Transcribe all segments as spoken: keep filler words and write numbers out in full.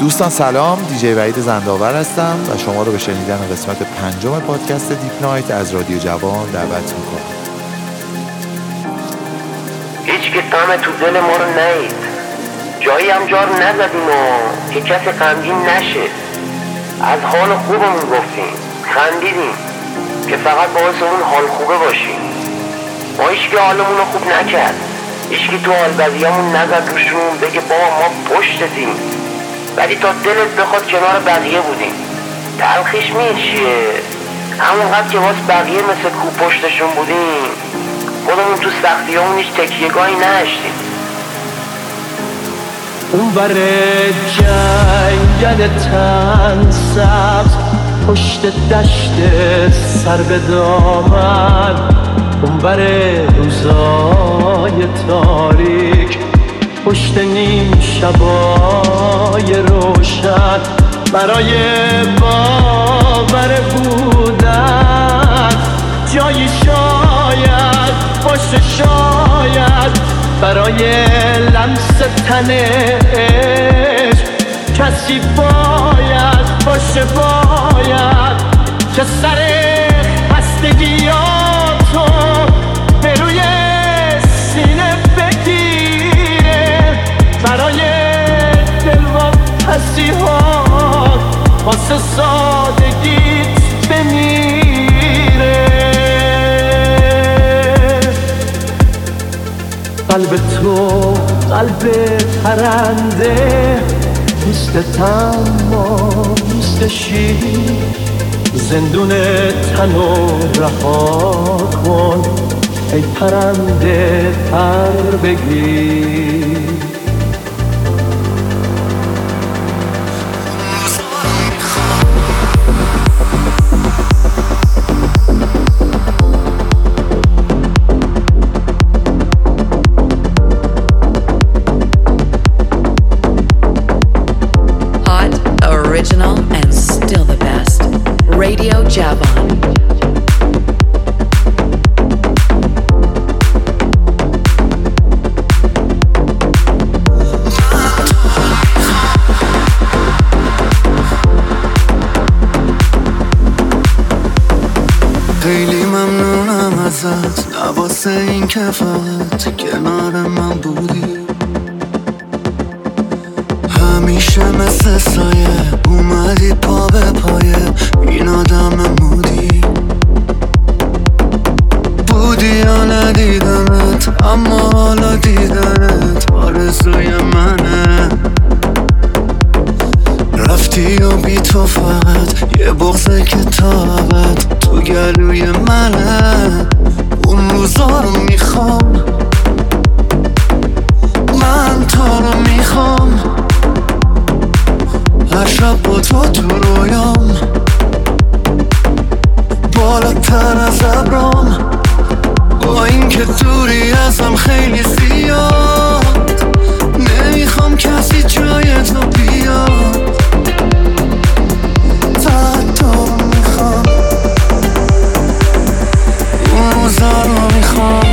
دوستان سلام، دیجی وحید زندآور هستم و شما رو به شنیدن قسمت پنجم پادکست دیپ نایت از رادیو جوان دعوت میکنم. هیچ که غم تو دل ما رو نهید، جایی هم جار نزدیم و که کسی غمگین نشه. از حال خوبمون گفتیم، خندیدیم که فقط باعث اون حال خوبه باشیم. ما هیچ که حالمون رو خوب نکرد، هیچ که تو حال بدیامون نزد روشون بگه بابا ما پشتتیم، ولی تا دلت بخواد کنار بقیه بودیم. تلخیش می چیه؟ همونقدر که واسه بقیه مثل کو پشتشون بودیم، خودمون تو سختیامون هیچ تکیه‌گاهی نداشتیم. اون بر جنگل تن سبز پشت دشت سر به دامن، اون بر روزای تاریک پشت نیم شبای روشن، برای باور بودن جایی شاید باشه، شاید برای لمس تن عشق کسی باید باشه، باید که سر خستگیاتو به روی سینه بگیره، برای دلواپسی ها واسه سادگیت بمیره. قلب تو قلب پرنده، دوست اما دوست شیر، زندون تنو رها کن ای پرنده پر بگیر. Original and still the best. Radio Javon. خیلی ممنونم ازت، نواسه این که فقط کنار من بودی، همیشه مثل سایه اومدی پا به پایه این آدم مودی. بودی یا ندیدمت، اما حالا دیدنت آرزوی منه. رفتی و بی تو فقط یه بغضه که تا ابد تو گلوی منه. اون روزا رو میخوام، من تو رو میخوام، هر شب با تو تو رویام، بالاتر از ابرام، با این که دوری ازم خیلی زیاد، نمیخوام کسی جای تو بیاد، فقط تو رو میخوام، اون روزا رو میخوام.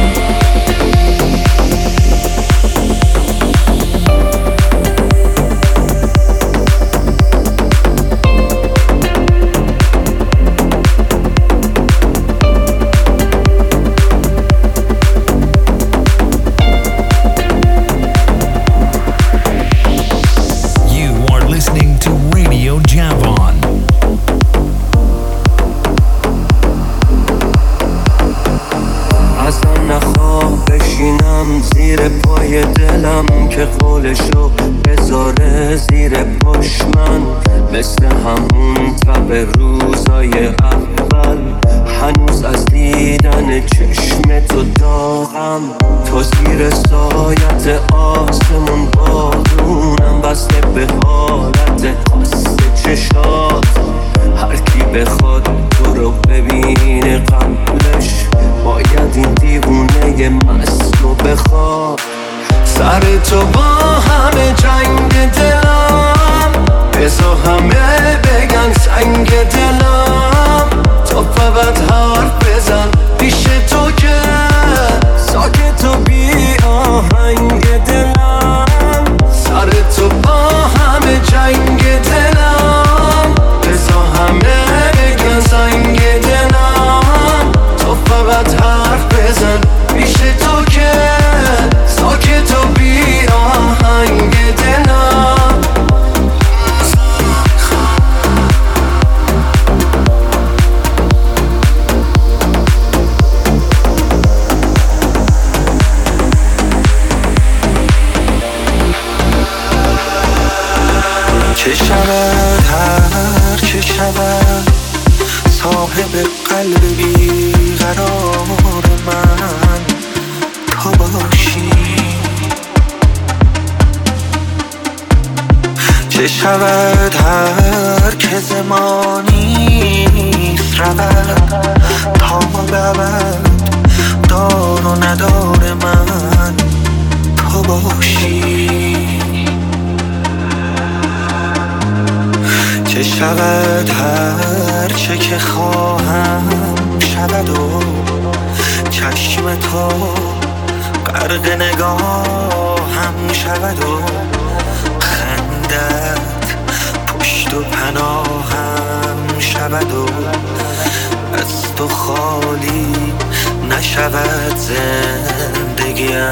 زیر پای دلم که قولشو بذاره زیر پاش من، مثل همون تب روزای اول، هنوز از دیدن چشم تو داغم. تو زیر سایت آسمون بارونم، بسته به حالت خاص چشات، هر کی بخواد تو رو ببینه قبلش باید این دیوونه مست رو بخواد. سر تو با همه جنگ دلم، بذار همه بگن سنگ دلم، تو فقط حرف بزن پیش تو که ساکت و بی آهنگ دلم. سر تو با همه جنگ شود هر که زمانی رود تا مبود دار و ندار من تو باشی. چه شود هر چه که خواهم شود و چشم تو غرق نگاهم شود و خندت پشت و پناهم شود و از تو خالی نشود زندگیم.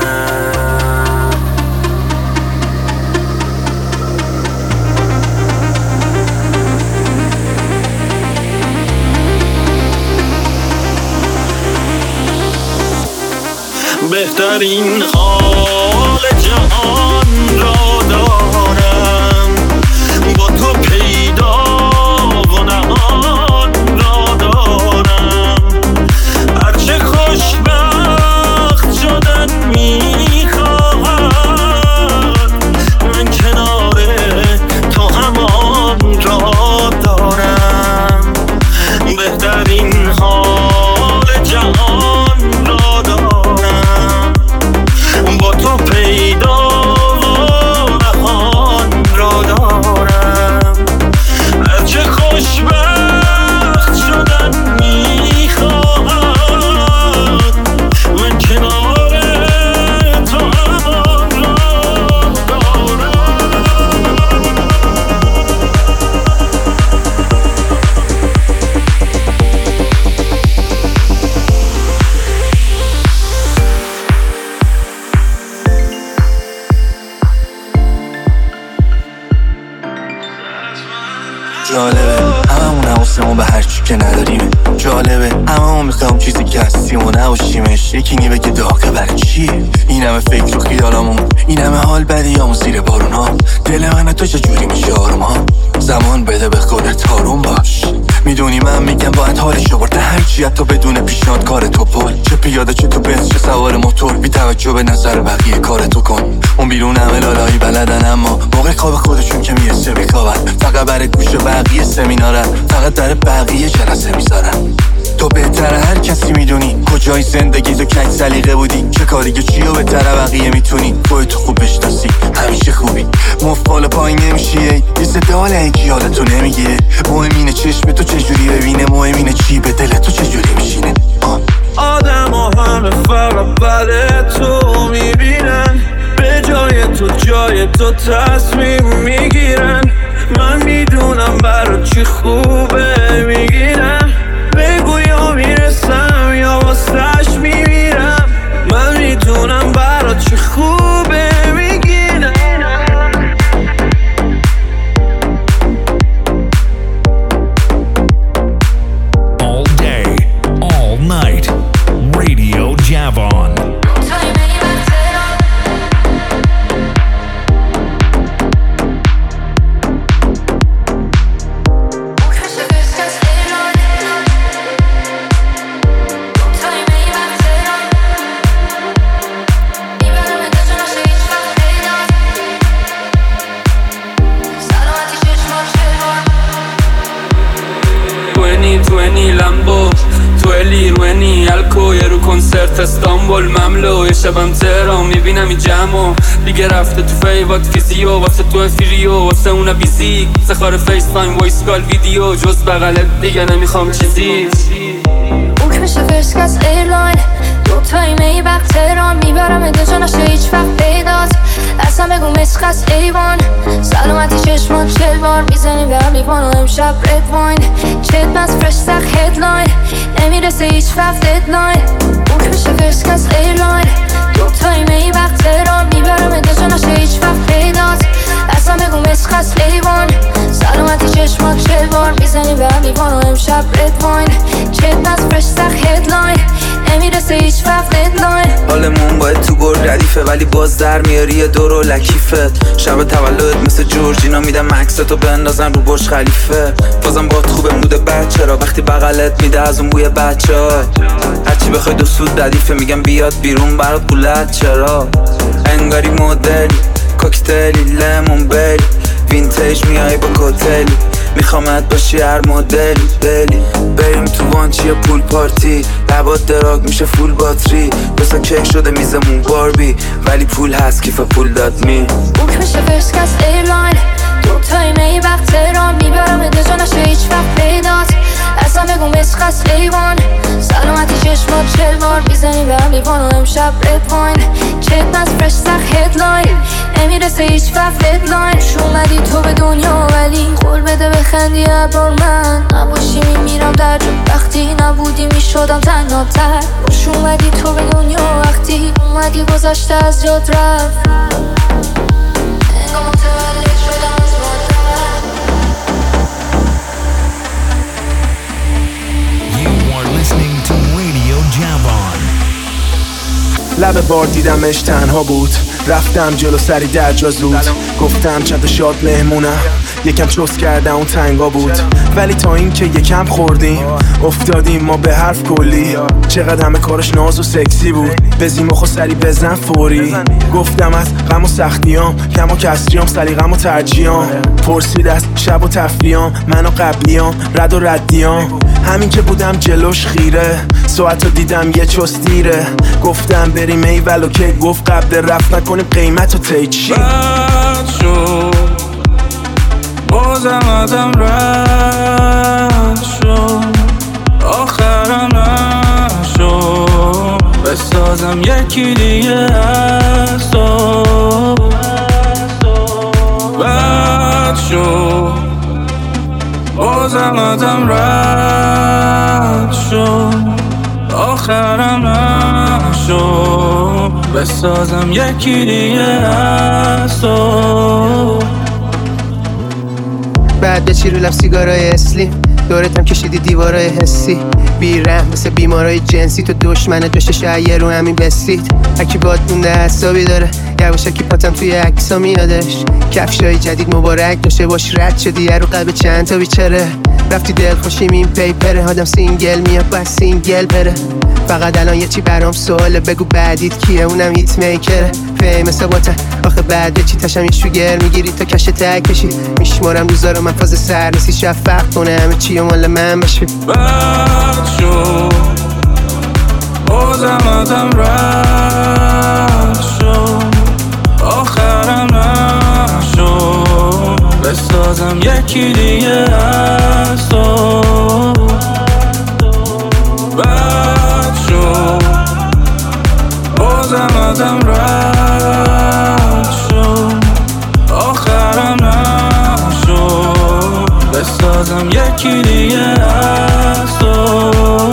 بهترین حال جهان را دارم، با تو پیدا و نهان را دارم. هرچه خوشبخت شدن میخواهد من کنار تو همان را دارم. بهترین حال جهان را دارم، با تو پیدا و نهان را دارم. هرچه خوشبخت شدن میخواهد من کنار تو همان را دارم. جالبه هممون حواسمون به هرچی که نداریم. جالبه هممون میخوایم چیزی که هستیم و نباشیمش. یکی نی بگه داغه برای چیه این همه فکر و خیالامون، این همه حال بدیامون زیر بارون ها. دل من تو چجوری میشه آروم ها؟ زمان بده به خودت آروم باش. میدونی من میگم باید حالشو برده هرچی حتی بدون پیشنهاد کار تو پل. چه پیاده چه تو بنز چه سوار موتور، بی توجه به نظر بقیه کار تو کن. اون بیرون همه لالایی بلدن اما موقع خواب خودشون که میرسه میخوابن. فقط برای گوش بقیه سمینارن، فقط در بقیه جلسه میذارن. تو بهتره هر کسی میدونی کجای زندگی تو کج سلیقه بودی، چه کاریگه چی و بهتره بقیه میتونی. خودتو خوب بشناسی همیشه خوبی، مفال پایین نمیشی. یه صدا لنگی حالتو نمیگیره. مهم اینه چشم تو چجوری ببینه، مهم اینه چی به دل تو چجوری میشینه. آدم ها همه فقط بله تو میبینن، به جای تو جای تو تصمیم میگیرن. من میدونم برا چی خوبه میگیرم، بگو یا میرسم یا واسش میمیرم. من میدونم برا چی خوبه میگیرم. All day, all night, Radio Javon. رو کنسرت استانبول مملو، یه شبم تهران میبینم این جمعو دیگه رفته تو فیوات فیزیو، واسه تو افیریو واسه اونا بیزی سخار فیس تایم وایس کال ویدیو، جز بغلت دیگه نمیخوام چیزی. بوک میشه فرست کلاس ایرلاین، دوتایی میبق تهران میبرم ادجا نشه هیچ وقت پیدات. اصلا بگو مسخص ایوان سلامتی چشمان چل بار میزنی به هم لیوان و امشب رد واین. چت بس فرش سخ هدلاین نمیرسه هیچ وقت ددلاین. بوک میشه فرست کلاس ایرلاین، دوتایی میبق تهران میبرم ادجا نشه هیچ وقت پیدات. اصلا بگو مسخص ایوان سلامتی چشمان چل بار میزنی به هم لیوان و امشب رد واین. چت بس فرش سخ هدلاین نمیرسه هیچ وقت ددلاین. حالمون باید تو گل ردیفه ولی باز در میاری یه دور و لکیفت. شب تولد مثل جورجینا میدم عکستو بندازن رو برج خلیفه. بازم باد خوبه موده بچه را وقتی بغلت میده از اون بوی بچه ها. هرچی بخوای دو سود ردیفه میگم بیاد بیرون برات بولت. چرا انگاری مدلی کوکتلی لیمون بیلی وینتیج میای با کتلی، میخوامت باشی هر مدلی بلی. بریم تو وانچی پول پارتی، لبات دراگ میشه فول باتری. بسا کیک شده میزمون باربی، ولی پول هست کیف پول داد می بوک میشه فرسکس ایرلاین، دوتای می وقت تهران میبرم دجا نشه هیچ وقت پیدات. اصلا بگو مسخص ایوان، سلامتی چشمات چلوار میزنی به هم لیوان و امشب رد واین. چت نز فرش سخ هدلاین، نمیرسه هیچ وقت ددلاین. شومدی تو به دنیا ولی قول بده بخندی عبار من نباشی میمیرم در جو. وقتی نبودی میشدم تنها تر. شومدی تو به دنیا وقتی اومدی گذشته از جاد رفت. انگاه متولد شدم از مادر. Listening to Radio Javon. لب بار دیدمش تنها بود، رفتم جلو سری در جا زود. گفتم چند تا شاد مهمونم، یکم چوس کردم اون تنگا بود. ولی تا این که یکم خوردیم افتادیم ما به حرف کلی. چقدر همه کارش ناز و سکسی بود، بزیم و خو سری بزن فوری. گفتم از غم و سختیام، کم و کسریام، سلیقم و ترجیام. پرسید از شب و تفریام، من و قبلیام، رد و ردیام. همین که بودم جلوش خیره، ساعتو دیدم یه چوس دیره. گفتم بریم ایول و که گفت قبل رفت نکنیم قیمت و تیچی. بد شد بازم ازم رد شد، آخرم نشد بسازم یکی دیگه از تو. بد شد بازم ازم رد شد، آخرم نشد بسازم یکی دیگه از تو. بعد بچی رو لب سیگارای اسلیم، دورتم کشیدی دیوارای حسی. بیرحم مثل بیمارای جنسی، تو دشمن داشته شایر رو همین بستید. هکی باد مونده حسابی داره، یواشکی پاتم توی عکسا میادش. کفشای جدید مبارک داشته باش، رد شدی رو قلب چند تا بیچاره. رفتی دل خوشیم این پیپره، آدم سینگل میاد باید سینگل بره. فقط الان یه چی برام سواله، بگو بعدیت کیه؟ اونم هیت میکره. فیمس باته آخه بعد چی تشم یه شوگر میگیری تا کش تک کشی. میشمارم روزا رو من فاز سر نسی، شفق کنه همه چی و مال من بشی. بد شد بازم ازم رد شد، آخرم نشد بسازم یکی دیگه از تو. بد شد بازم ازم رد شد، آخرم نشد بسازم یکی دیگه از تو.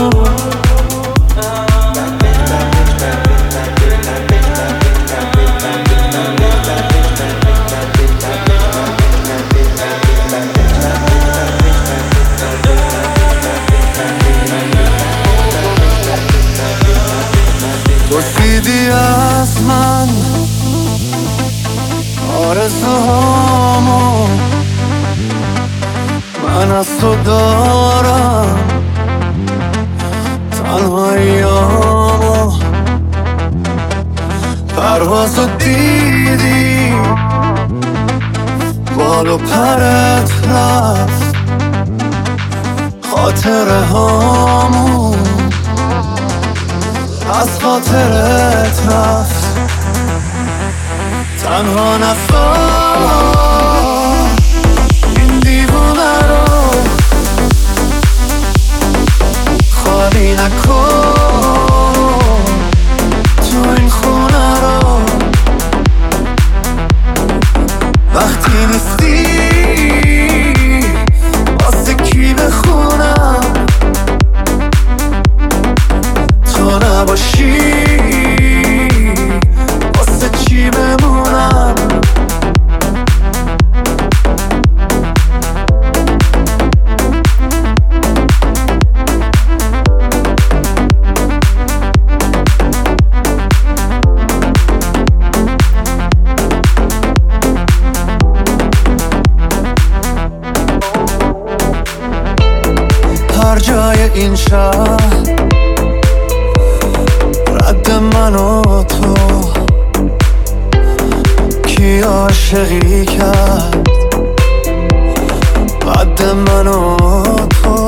پرسیدی از من آرزوهامو، من از تو دارم تنهاییامو. پروازو دیدی بال و پرت رفت، خاطره هامو از خاطرت رفت. تنها نفر این دیوونه رو خالی نکن، تو این خونه رو وقتی نیستی واسه کی بخونم؟ تو نباشی واسه چی بمونم؟ هر جای این شهر رد من و تو، کی عاشقی کرد حد من و تو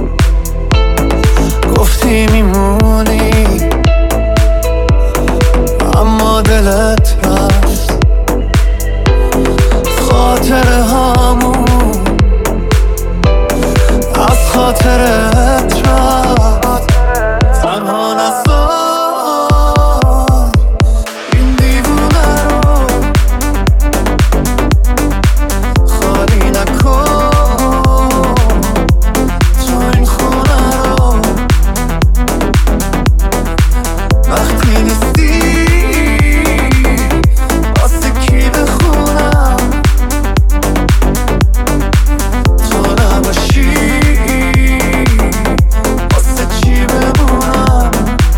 گفتی میمونی اما دلت رفت خاطر همون از خاطرت رفت تنها نزار این دیوونه رو خالی نکن تو این خونه رو وقتی نیستی واسه کی بخونم تو نباشی واسه چی بمونم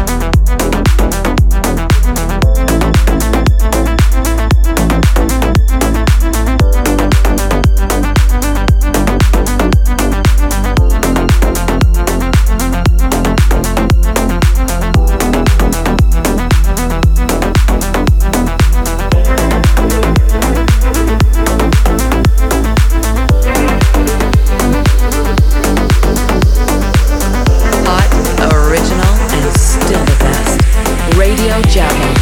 Hot, original, and still the best. Radio Java.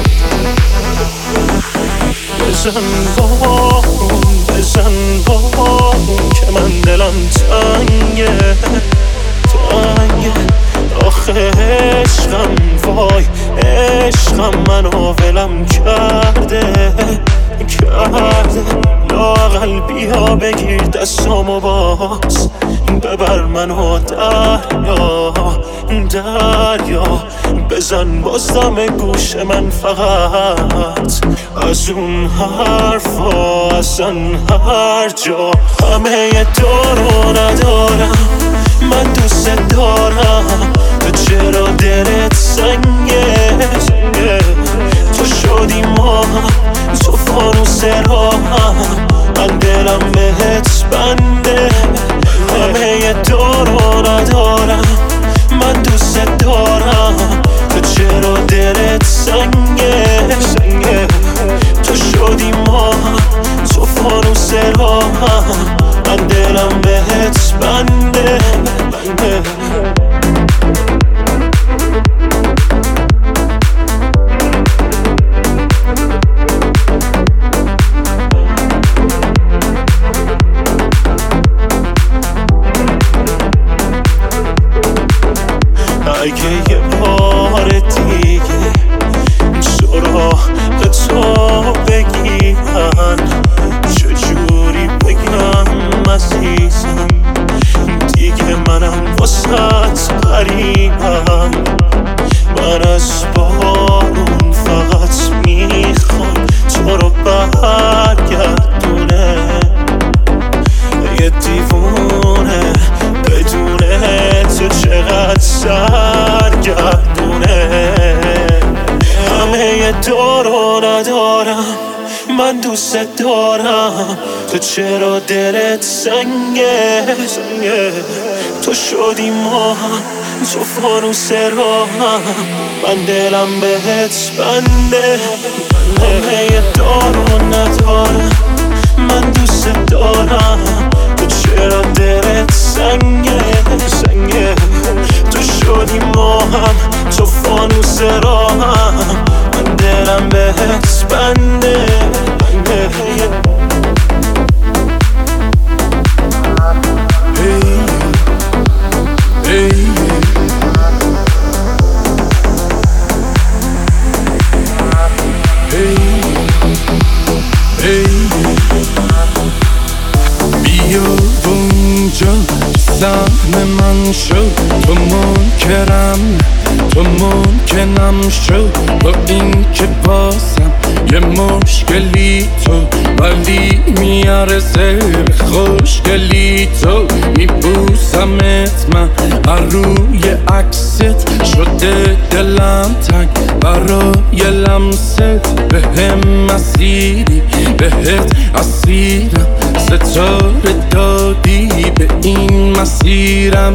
بزن بارون بزن بارون که من دلم تنگه تنگه آخه عشقم وای عشقم منو ولم کرده کرده لااقل بیا بگیر دستامو باز ببر منو دریا دریا بزن بازدم گوش من فقط از اون حرفا اصلا هر جا همه دارو ندارم من دوست دارم تو چرا دلت سنگه سنگه تو شدی ما تو فانوس راهم من دلم بهت بنده همه دارو ندارم من دوست دارم تو چرا دلت سنگه سنگه تو شدی ما تو فانوس راهم من دلم بهت بنده بنده اگه یه بار دیگه سراغ تو بگیرن چجوری بگم عزیزم دیگه منم واسط غریبم من از بارون فقط میخوام تو رو برگردونه یه دیوونه بدونه تو چقدر سرگردونه همه دارو ندارم من دوست دارم تو چرا دلت سنگه سنگه تو شدی ما تو فانوس راهم من دلم بهت بنده همه دارو ندارم من دوست دارم تو چرا دلت سنگه سنگه تو شدی ما هم تو فانوس راهم من دلم بهت بنده بنده hey, hey. بیا اونجا سهم من شد تو منکرم تو ممکنم شد با این که بازم یه مشکلی تو ولی میارزه خوشگلی تو میبوسمت من هر روی عکست شده دلم تنگ برای لمست به هم مسیری بهت اسیرم ستاره دادی به این مسیرم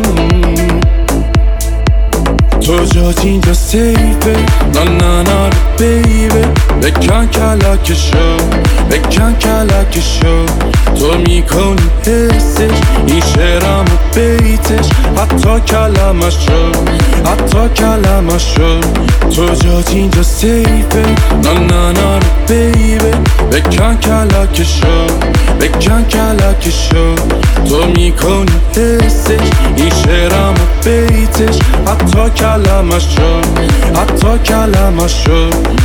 تو جات اینجا سیفه نه نه نه بیبه بکن کلکشو بکن کلکشو تو میکنی حسش، این شعرم و بیتش، حتی کلمش شد، حتی کلمش شد. تو جات اینجا سیفه، نه نه نه بیبه، بکن کلک شد، بکن کلک شد. تو میکنی حسش، این شعرم و بیتش، حتی کلمش شد، حتی کلمش شد.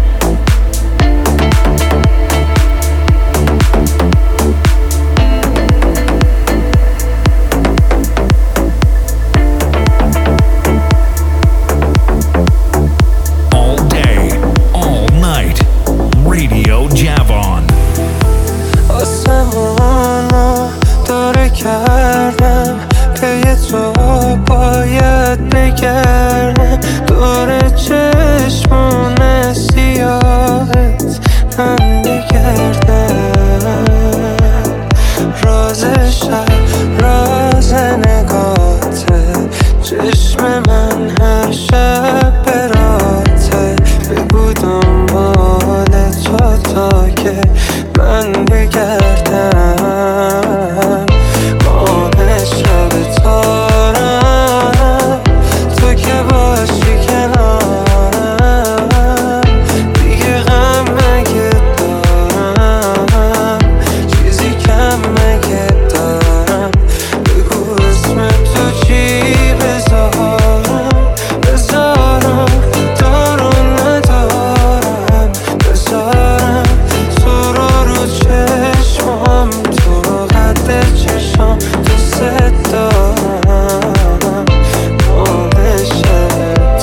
آسمانو داره کردم پی تو باید بگردم دور چشمون سیاهت من بگردم. راز شب راز نگاته، چشم من هر شب براته. بگو دنبال تو تا که من بگردم. ماه شب تارم تو که باشی کنارم، دیگه غم مگه دارم، چیزی کم مگه دارم. بگو اسم تو چی بذارم، بذارم دارو ندارم، بذارم تو رو رو چشمم، تو رو قد چشم دوست دارم. ماه شب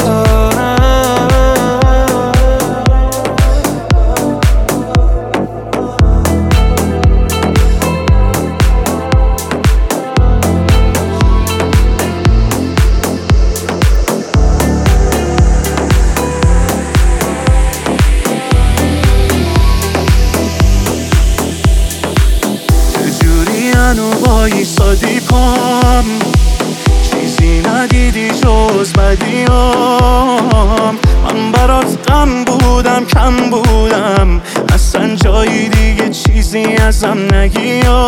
چجوری هنو وایسادی پام، چیزی ندیدی جز بدیام. من برات غم بودم کم بودم، اصلا جایی دیگه چیزی ازم نگیا.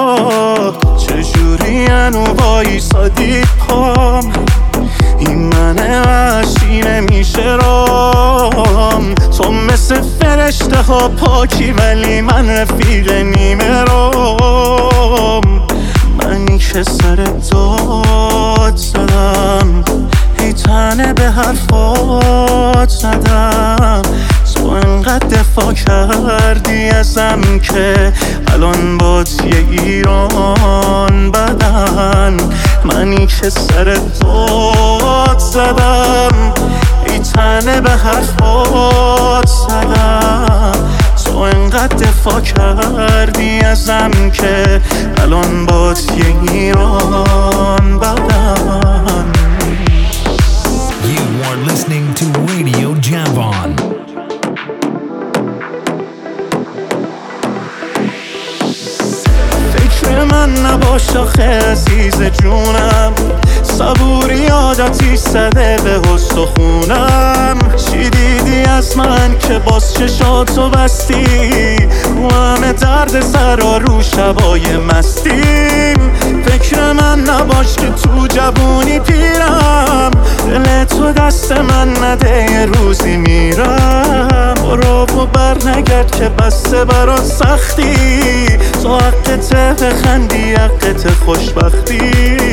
چجوری هنو وایسادی پام، این من وحشی نمیشه رام. تو مثل فرشته ها پاکی ولی من رفیق نیمه رام. منی که سر داد زدم، هی تنه به حرفات زدم. تو انقدر دفاع کردی ازم که الان بات یه ایران بدن. منی که سر داد زدم، ای تنه به حرفات زدم. تو انقدر دفاع کردی ازم که الان بات یه ایران بدن. You are listening to Radio Javon. فکر من نباش آخه عزیز جونم، صبوری عادتی زده به استخونم. چی دیدی از من که باز چشاتو بستی، رو همه درد سرا رو شبای مستیم. فکر من نباش که تو جوونی پیرم، دل تو دست من نده یه روزی میرم. برو و بر نگرد که بسته برات سختی، تو حقته بخندی حقت خوشبختی.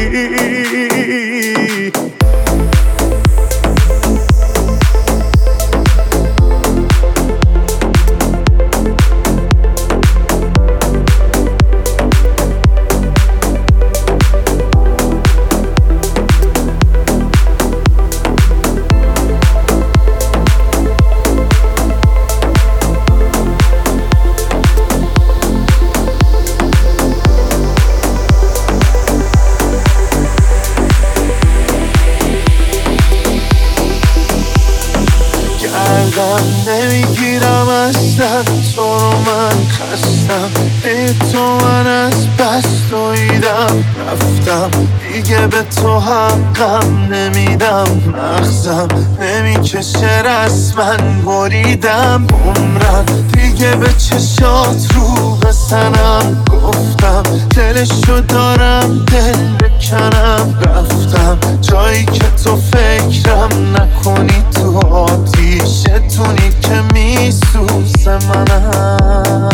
نمیگیرم اصلا تو رو من خستم، ای تو من از بس دویدم رفتم دیگه به تو حقم نمیدم. مغزم نمیکشه رسمن بریدم، عمرم دیگه به چشات رو بزنم گفتم دلشو دارم دل بکنم رفتم جایی که تو فکرم نکنی تو آتیشتونی که میسوزه منم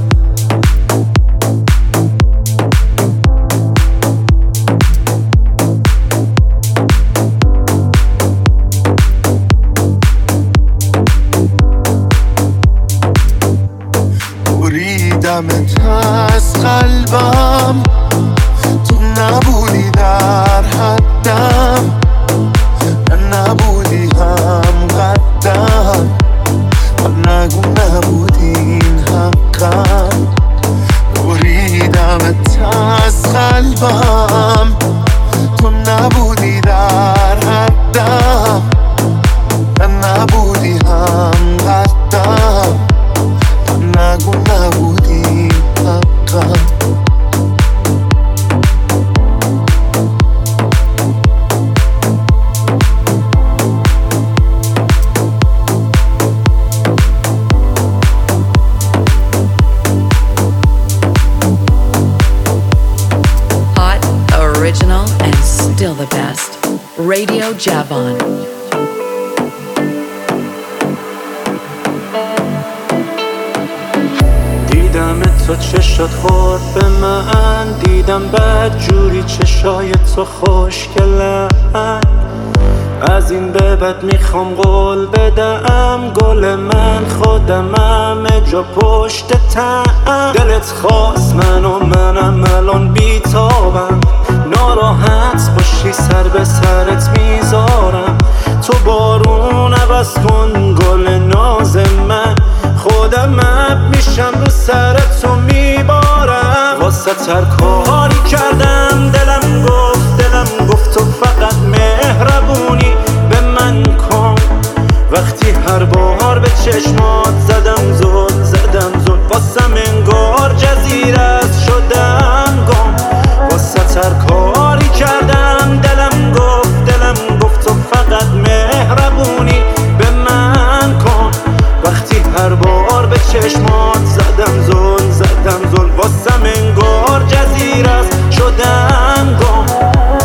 بریدمت از قلبم تو نبودی در حدم نبودی هم قدم نگو نبودی این حقم بریدمت از قلبم تو نبودی در حدم نبودی هم قدم نگو نبودی حقم Hot, original, and still the best. Radio Javon. دیدم تو چشات خورد به من دیدم بد جوری چشای تو خوشگلن از این به بعد میخوام قول بدم گل من خودم همه جا پشت تن دلت خواست من و منم الان بیتابم ناراحت باشی سر به سرت میذارم تو بارون عوض کن گل ناز من خودم اب میشم رو سرتو میبارم واسه تر کاری کردم دلم گفت دلم گفت تو فقط مهربونی به من کن وقتی هر بار به چشمات زدم زل زدم زل واسم انگار جزیره است شدم گم واسه تر کاری کردم دلم گفت دلم گفت تو فقط مهربونی به من کن وقتی هر بار به چشمات زدم زل زدم زل واسم انگار جزیره است شدم گم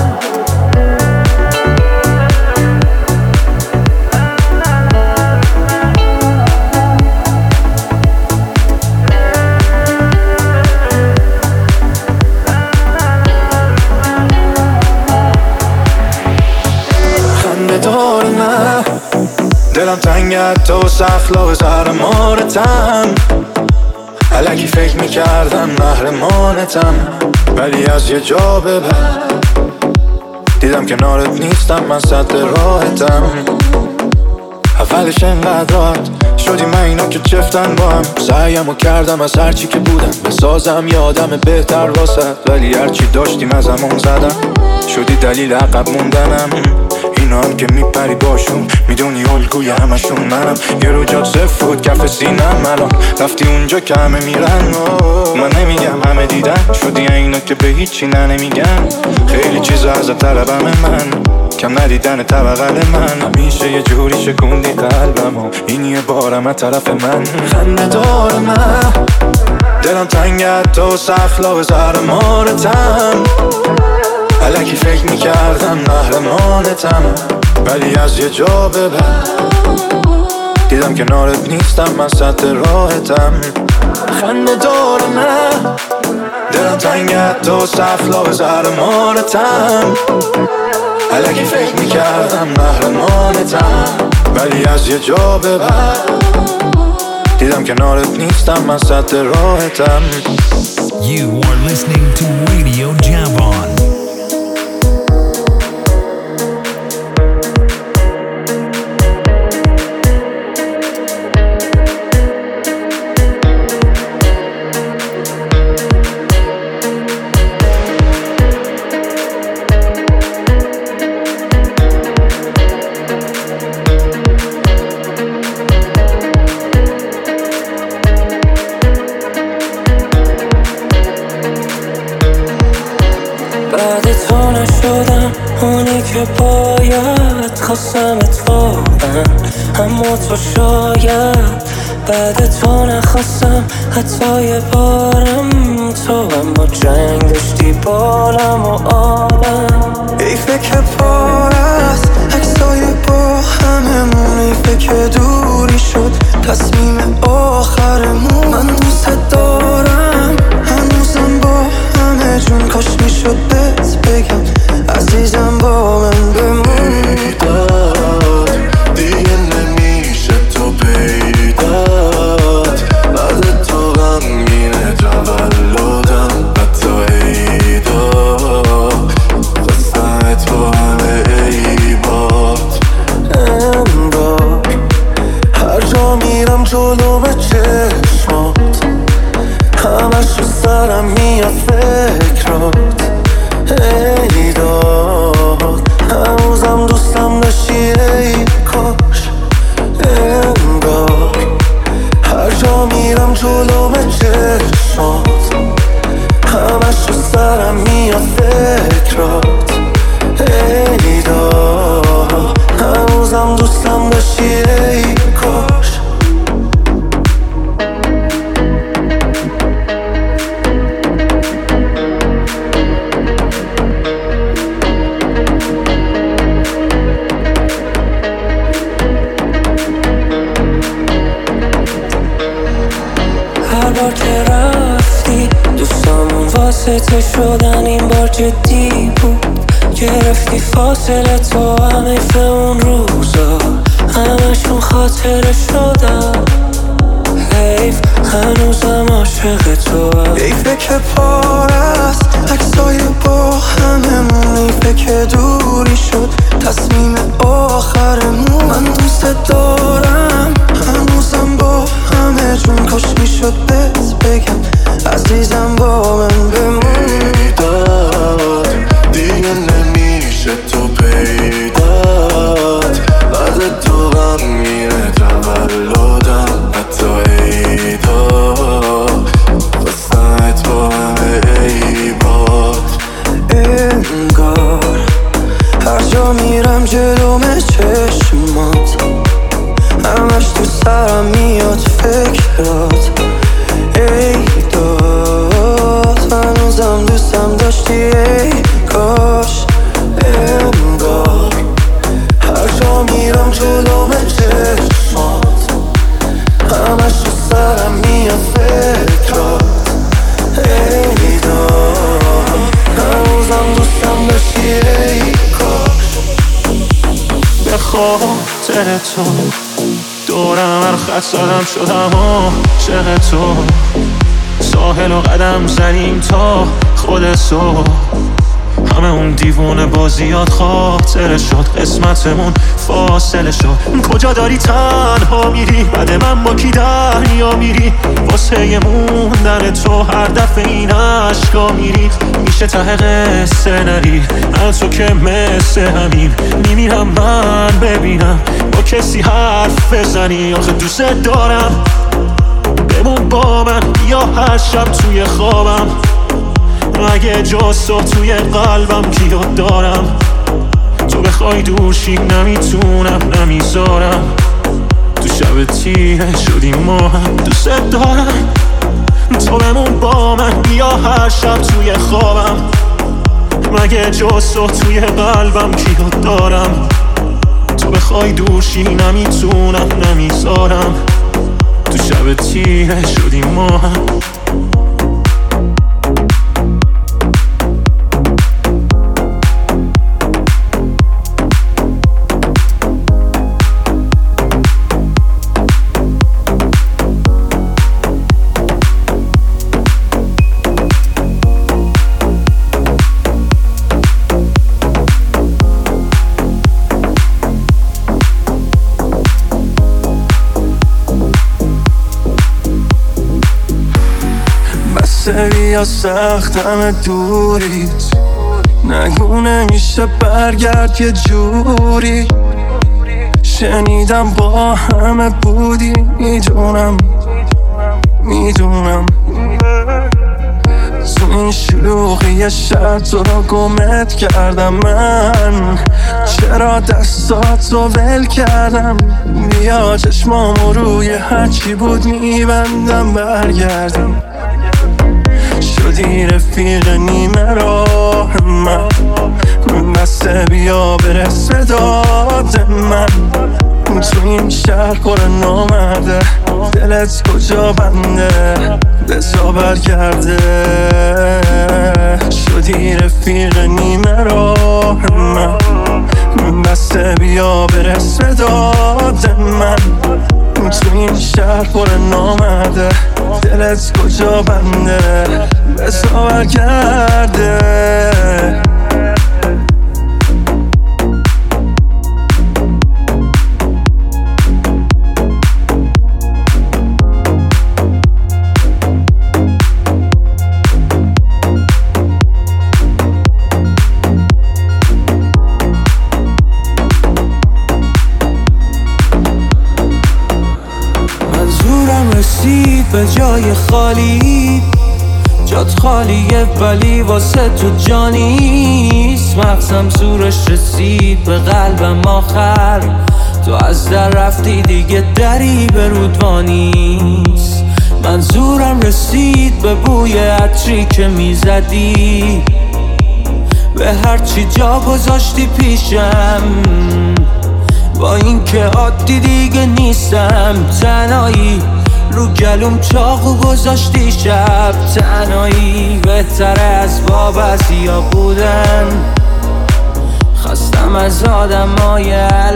دلم تنگت تو سخلا زهر مارتم الکی فکر میکردم محرمانتم ولی از یه جا به بعد دیدم کنارت نیستم من صد راحتم اولش انقدر راحت شدی من اینا که چفتن با هم سعیمو کردم از هرچی که بودم بسازم یه آدم بهتر واسه ولی هرچی داشتیم از همون زدم شدی دلیل عقب موندنم اینا هم که میپری باشون میدونی الگوی همشون منم یه رو جات صفر بود کف سینم الان رفتی اونجا که همه میرن من نمیگم همه دیدن شدی اینا که به هیچی نه نمیگن خیلی چیزا از طلبم من کم ندیدن طبقل من همیشه یه جوری شکوندی قلبم و این یه بارم از طرف من خنده دار من دلم تنگت تو سخلا زهر مارتم الکی فکر میکردم محرمانتم ولی از یه جا به بعد دیدم کنارت نیستم من صد راحتم خنده دار من دلم تنگت تو سخلا زهر مارتم الکی فکر میکردم محرمانتم ولی از یه جا به بعد دیدم کنارت نیستم من صد راحتم. You are listening to Radio Javon. اونی که باید خواستمت واقعا اما تو شاید بعد تو نخواستم حتی یه بارم تو، اما جنگ داشتی بالم و آلم. حیفه که پار است عکسای با هممون، حیفه که دوری شد تصمیم آخرمون. من دوست دارم هنوزم با همه جون، کاش میشد بهت بگم عزیزم با من بمون. پیدات دیگه نمیشه تو پیدات، بعد تو غمگینه تولدم حتی عیدا، خواستمت با همه عیبات. انگار هر جا میرم جلو به چشمات، همش رو سرم میاد فکرات. ای داد هنوزم دوستم داشتی ای کاش. انگار هر جا میرم جلو به چشمات، همش رو سرم میاد فکرات. ای داد هنوزم دوستم داشتی ای کاش. هر بار که رفتی دوستامون واسطه شدن، این بار جدی بود. گرفتی فاصله تو، هم حیف اون روزا همشون خاطره شدن. حیف هنوزم عاشق تو هم. حیفه که پار است عکسای با هممون، حیفه که دوری شد تصمیم آخرمون. من دوست دارم هنوزم با همه جون، کاش میشد بهت بگم عزیزم با من بمون. پیدات دیگه نمیشه تو پیدات، بعد تو غمگینه تولدم حتی عیدا، خواستمت با همه عیبات. انگار هر جا میرم جلوم چشمات، همش تو سرم میاد فکرات. ای داد هنوزم دوستم داشتی ای کاش. انگار هر جا میرم جلوم چشمات، همش تو سرم میاد فکرات. ای داد هنوزم دوستم داشتی ای کاش. به خاطر تو دورم هر خط زدم شدم عاشق تو، ساحل و قدم زنیم تا خود صبح. همه اون دیوونه بازیات خاطره شد، قسمتمون فاصله شد. کجا داری تنها میری، بعد من با کی دریا میری؟ واسه موندن تو هر دفعه این عشقا میری. میشه ته قصه نری من تو که مثل همین، میمیرم من ببینم با کسی حرف بزنی. آخه دوست دارم بمون با من، یا هر شب توی خوابم اگه جز تو توی قلبم کیو دارم. تو بخوای دوشی نمیتونم نمیذارم، تو شب تیره شدیم ما هم. دوست دارم تو بمون با من، بیا هر شب توی خوابم مگه جز تو توی قلبم کیو دارم. تو بخوای دوشی نمیتونم نمیذارم، تو شب تیره شدیم ما هم. بیا سخت همه دوریت، نگو نمیشه برگرد یه جوری. شنیدم با همه بودی، میدونم میدونم تو این شلوغی شهر تو رو گمت کردم من. چرا دستاتو ول کردم؟ بیا چشمامو روی هرچی بود میبندم برگردیم. شدی رفیق نیمه راه من، بسته بیا برس به داد من. تو این شهر پر نامرده، دلت کجا بنده بزا برگرده. شدی رفیق نیمه راه من، بسته بیا برس به داد من. تو این شهر پر نامرده، دلت کجا بنده بزا برگرده. به جای خالی، جات خالیه ولی واسه تو جانیست. مغزم زورش رسید به قلبم آخر، تو از در رفتی دیگه دری به رودوانیست. من زورم رسید به بوی عطری که میزدی، به هرچی جا گذاشتی پیشم. با این که عادی دیگه نیستم، تنهایی رو گلوم چاقو گذاشتی شب. تنهایی بهتره از وابستیا بودن. خستم از آدمای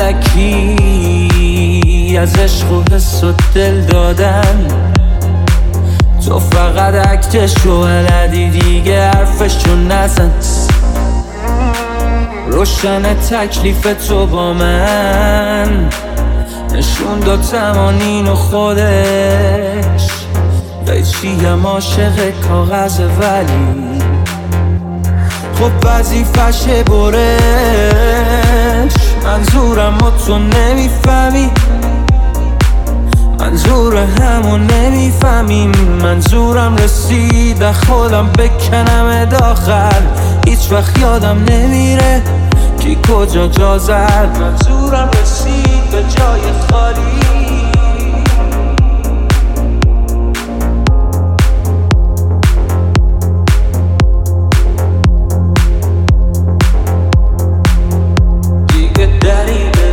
الکی، از عشق و حس و دل دادن. تو فقط اکتشو بلدی دیگه حرفشو نزن. روشن تکلیف تو با من، نشون داد تمانین و خودش. قیچیم عاشق کاغذ ولی خب وظیفشه برش. منظورم و تو نمیفهمی، منظور همون نمیفهمیم. منظورم رسید خودم بکنم داخل، هیچ وقت یادم نمیره کی کجا جا زد. منظورم رسید به جای خالی، دیگه دری به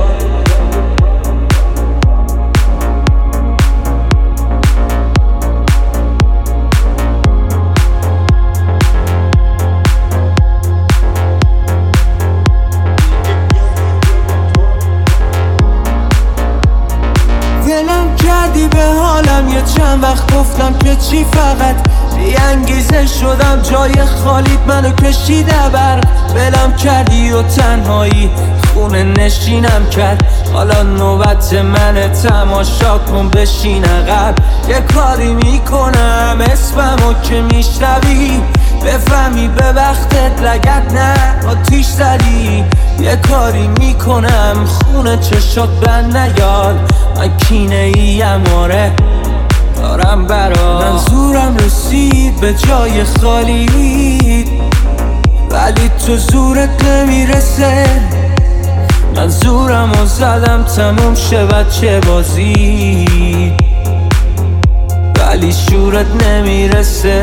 به حالم. یه چند وقت گفتم که چی، فقط بی انگیزه شدم. جای خالیت منو کشیده بر بلم کردی و تنهایی خونه نشینم کرد. حالا نوبت منه، تماشا کن بشین عقب. یه کاری میکنم اسممو که میشنوی بفهمی به وقتت لگت نه آتیش زدی. یه کاری میکنم خونه چشات بند نیاد. من کینه ایم آره دارم برا. منظورم رسید به جای خالی، ولی تو زورت نمیرسه. منظورم رو زدم تموم شه بچه بازی، ولی شورت نمیرسه.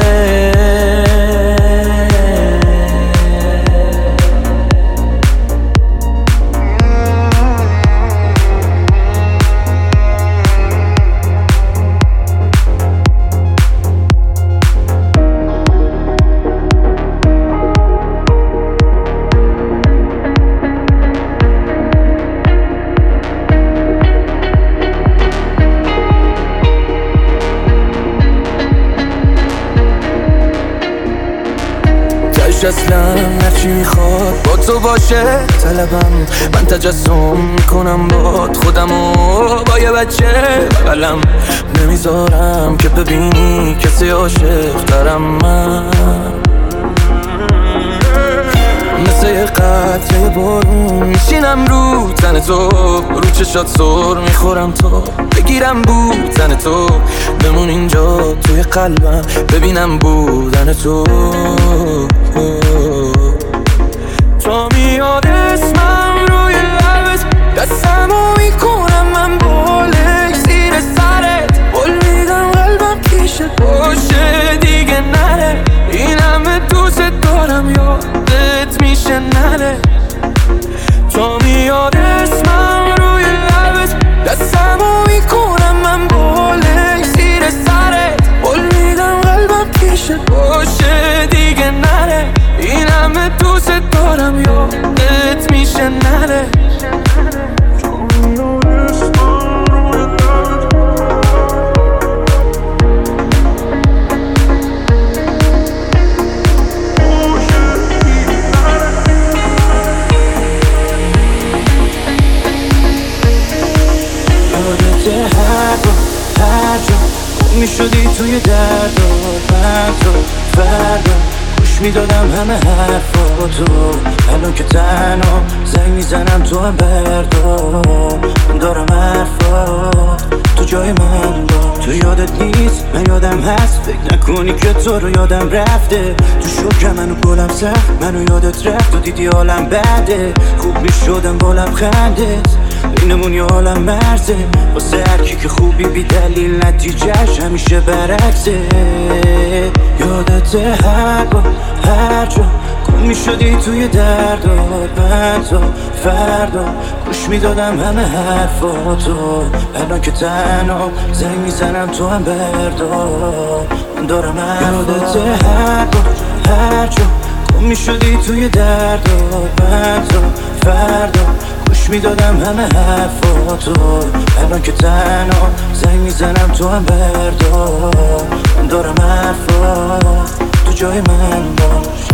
اصلا هرچی میخواد با تو باشه طلبم. من تجسم کنم باد خودمو با یه بچه بغلم. نمیذارم که ببینی کسی عاشق ترم. من واسه یه قطره بارون میشینم رو تن تو، رو چشات سر میخورم تو، بگیرم بودن تو، بمون اینجا توی قلبم ببینم بودن تو. تو میاد اسمم روی لبت، دستمو میکنم من بالک زیر سرت، بول میدم قلبم پیشت باشه دیگه نره، این همه دوست دارم یادت میشه نره. تو میاد اسمم روی لبت، دستمو میکنم من بالک زیر سرت، بول میدم قلبم پیشت باشه دیگه نره، این همه دوست دارم یادت میشه نره. میشدی توی درد و بند و فردا گوش میدادم همه حرفاتو، الان که تنها زنگ میزنم تو هم بردار، من دارم حرفات تو جای من با تو یادت نیست من یادم هست، فکر نکنی که تو رو یادم رفته، تو شکر منو گلم سخت منو یادت رفت و دیدی حالم بده، خوب میشدم با لبخندت اینمون یه عالم مرزه، واسه هرکی که خوبی بی دلیل نتیجهش همیشه برعکسه. یادت هر با هر جا گم میشدی توی درد و بند و فردا گوش میدادم همه حرفاتو، الان که تنها زنگ میزنم تو هم بردار، من دارم یادت هر با هر جا گم میشدی توی درد و بند و فردا گوش میدادم همه حرفاتو، الان که تنها زنگ میزنم تو هم بردار، من دارم حرفات تو جای من باش.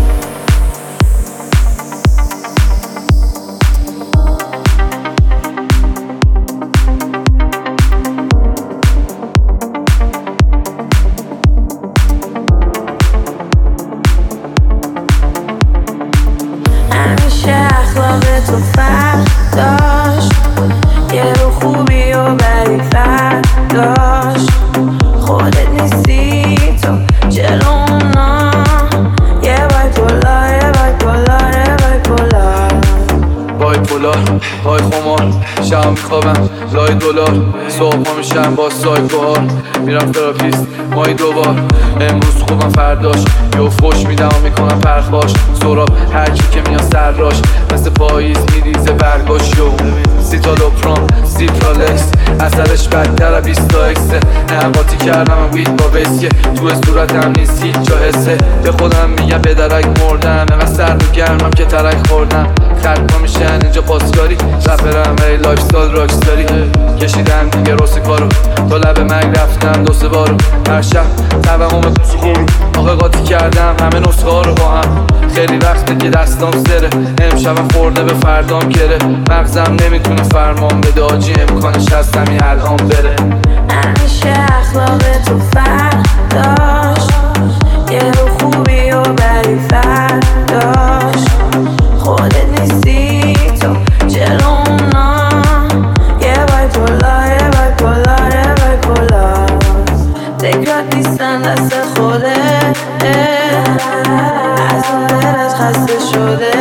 همیشه اخلاق تو فرق داشت، یه رو خوبی و بدی فرق داشت، خودت نیستی تو جلو اونا، یه بایپولار یه بایپولار یه بایپولار بایپولار های خمار، شب میخوابم لای دلار، صبح ها میشم با سایکوهار، میرم تراپیست مایی دوبار، امروز خوبم فرداش یه فوش میدم و میکنم پرخاش، سراب هرچی که میاد سر راش، مثل پاییز میریزه برگاش، یو سیتالوپرام سیترالکس اثرش بدتر بیستا اکسه، نه قاطی کردم وید با بسکه، تو صورتم نیست هیچ جا حسه، به خودم میگم به درک مردم، انقدر سرد و گرمم که ترک خوردم، خرپا میشن اینجا پاسکاری، رپرم ای لایف ستایل راکستاری، کشیدم دیگه روز کارو، تا لب مرگ رفتم دو سه بارو، هر شب توهم سخورو، آخه قاطی کردم همه نسخه ها رو با هم، خیلی وقته که دستام سره، امشبم خورده به فردام گره، مغزم نمیتونه فرمان بده، آجی امکانش هست همین الان بره. همیشه اخلاق تو فرق داشت، یه رو خوبی و بدی فرق داشت، خودت نیستی تو جلو اونا، یه بایپولار یه بایپولار یه بایپولار، فکرات نیستن دست خودت، از اون دلت خسته شده،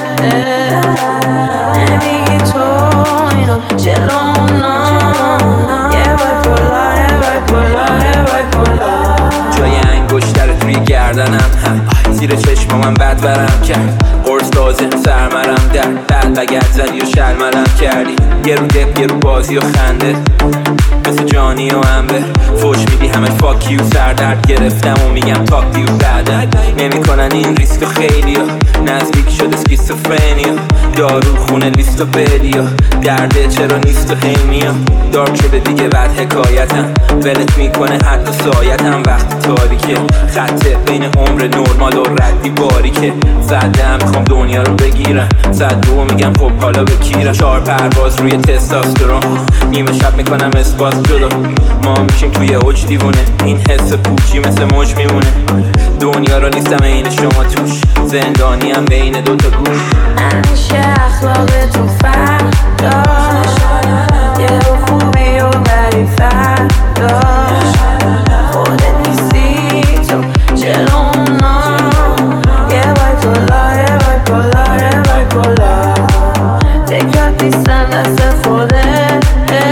نمیگی تو اینو جلو اونا، یه بایپولار یه بایپولار یه بایپولار، جای انگشترت روی گردنم هم زیر چشم من بد برم کرد، قرص لازم سرمرم در بد بگرد زدی و شلمرم کردی، یه رو دپ یه رو بازی و خنده، مثل جانی و امبر فوش میدی همه فاکی و سردرد گرفتم و میگم تاکتی و بعدن نمی کنن این ریسک خیلی ها، نزدیک شد اسکیزوفرنیا، دارو خونه لیست و بدیا، درده چرا نیست و هیمیا، دارک شده دیگه بعد حکایتم، ولت میکنه حتی سایتم وقتی تاریکه، خطه بین عمر نرمال و ردی باریکه، زده هم میخوام دنیا رو بگیرم، زد دو میگم خب حالا بکیرم، چار پرواز روی تستاسترون، نیمه شب میکنم اسپاس جدا، ما میشیم توی اوج دیوونه، این حس پوچی مثل موج میمونه، دنیا رو نیستم این شما توش، زندانی هم بین دوتا گوش. همیشه اخلاقتون فرق داشت، یه خوبی و بری فرق داشت، خودت نیستی تو جلونا، یه وای کلا یه وای کلا یه وای کلا، تکرات نیستن دست خودت،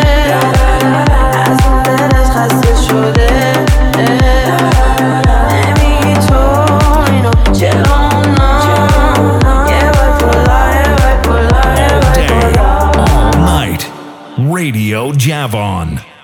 از اون دلت خسته شده، نمیگی تو اینو جلونا، یه وای کلا یه وای کلا یه وای کلا. All night, Radio Javon.